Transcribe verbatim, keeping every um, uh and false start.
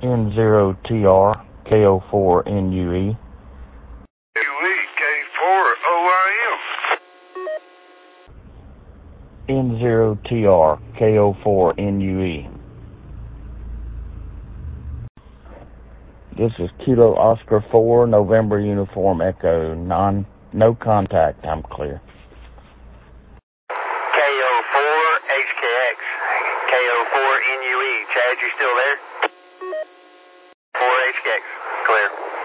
N zero T R K O four N U E. U E K four O I M. N zero T R K O four N U E. This is Kilo Oscar four, November Uniform Echo. Non, no contact. I'm clear. K O four H K X. K O four N U E. Chad, you still there? four H K X. Clear.